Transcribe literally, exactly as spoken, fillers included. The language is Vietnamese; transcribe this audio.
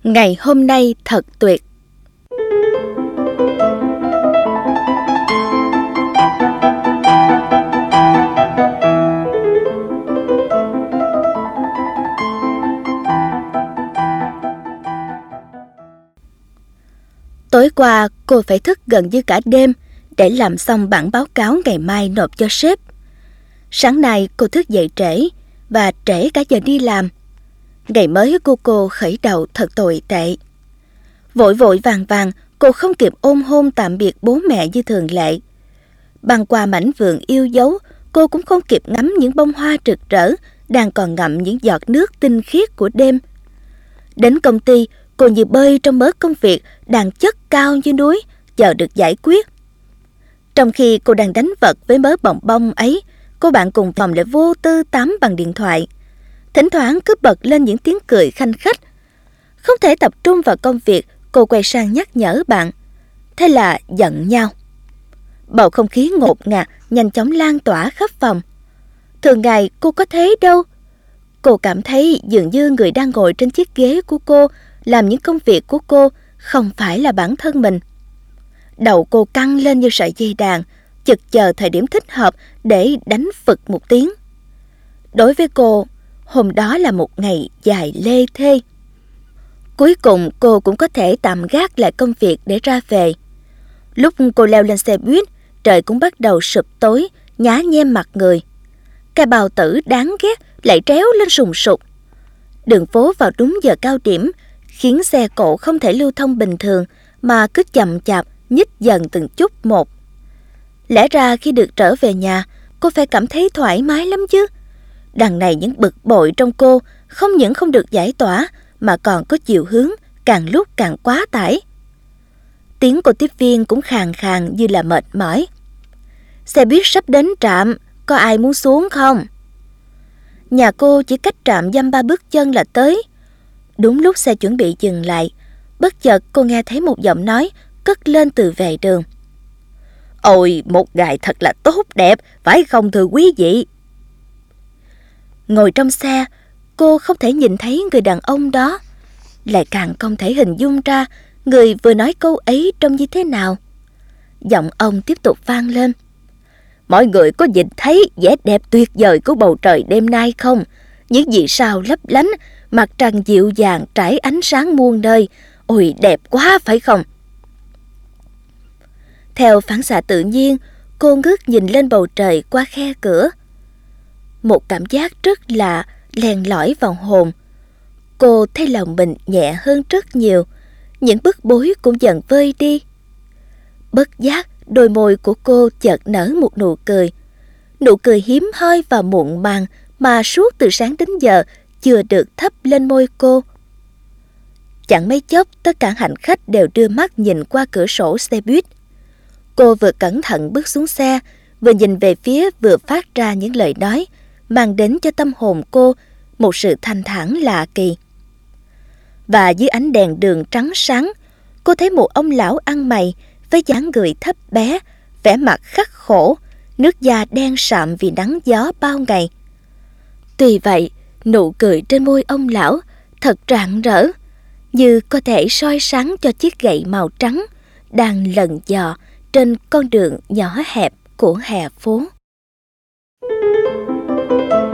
Ngày hôm nay thật tuyệt. Tối qua cô phải thức gần như cả đêm để làm xong bản báo cáo ngày mai nộp cho sếp. Sáng nay cô thức dậy trễ và trễ cả giờ đi làm. Ngày mới của cô khởi đầu thật tồi tệ. Vội vội vàng vàng, cô không kịp ôm hôn tạm biệt bố mẹ như thường lệ. Băng qua mảnh vườn yêu dấu, cô cũng không kịp ngắm những bông hoa rực rỡ đang còn ngậm những giọt nước tinh khiết của đêm. Đến công ty, cô như bơi trong mớ công việc đang chất cao như núi, chờ được giải quyết. Trong khi cô đang đánh vật với mớ bồng bông ấy, cô bạn cùng phòng lại vô tư tám bằng điện thoại. Thỉnh thoảng cứ bật lên những tiếng cười khanh khách. Không thể tập trung vào công việc, cô quay sang nhắc nhở bạn. Thế là giận nhau. Bầu không khí ngột ngạt nhanh chóng lan tỏa khắp phòng. Thường ngày cô có thế đâu. Cô cảm thấy dường như người đang ngồi trên chiếc ghế của cô, làm những công việc của cô, không phải là bản thân mình. Đầu cô căng lên như sợi dây đàn, chực chờ thời điểm thích hợp để đánh phực một tiếng. Đối với cô, hôm đó là một ngày dài lê thê. Cuối cùng cô cũng có thể tạm gác lại công việc để ra về. Lúc cô leo lên xe buýt, trời cũng bắt đầu sụp tối, nhá nhem mặt người. Cái bao tử đáng ghét lại tréo lên sùng sục. Đường phố vào đúng giờ cao điểm khiến xe cộ không thể lưu thông bình thường mà cứ chậm chạp nhích dần từng chút một. Lẽ ra khi được trở về nhà, cô phải cảm thấy thoải mái lắm chứ. Đằng này những bực bội trong cô không những không được giải tỏa mà còn có chiều hướng càng lúc càng quá tải. Tiếng của tiếp viên cũng khàn khàn như là mệt mỏi. Xe buýt sắp đến trạm, có ai muốn xuống không? Nhà cô chỉ cách trạm dăm ba bước chân là tới. Đúng lúc xe chuẩn bị dừng lại, bất chợt cô nghe thấy một giọng nói cất lên từ vệ đường. Ôi, một ngày thật là tốt đẹp, phải không thưa quý vị? Ngồi trong xe, cô không thể nhìn thấy người đàn ông đó, lại càng không thể hình dung ra người vừa nói câu ấy trông như thế nào. Giọng ông tiếp tục vang lên. Mọi người có nhìn thấy vẻ đẹp tuyệt vời của bầu trời đêm nay không? Những vì sao lấp lánh, mặt trăng dịu dàng trải ánh sáng muôn nơi. Ôi, đẹp quá phải không? Theo phản xạ tự nhiên, cô ngước nhìn lên bầu trời qua khe cửa. Một cảm giác rất lạ len lỏi vào hồn. Cô thấy lòng mình nhẹ hơn rất nhiều, những bức bối cũng dần vơi đi. Bất giác, đôi môi của cô chợt nở một nụ cười. Nụ cười hiếm hoi và muộn màng mà suốt từ sáng đến giờ chưa được thắp lên môi cô. Chẳng mấy chốc, tất cả hành khách đều đưa mắt nhìn qua cửa sổ xe buýt. Cô vừa cẩn thận bước xuống xe, vừa nhìn về phía vừa phát ra những lời nói, mang đến cho tâm hồn cô một sự thanh thản lạ kỳ. Và dưới ánh đèn đường trắng sáng, cô thấy một ông lão ăn mày với dáng người thấp bé, vẻ mặt khắc khổ, nước da đen sạm vì nắng gió bao ngày. Tuy vậy, nụ cười trên môi ông lão thật rạng rỡ, như có thể soi sáng cho chiếc gậy màu trắng đang lần dò trên con đường nhỏ hẹp của hè phố.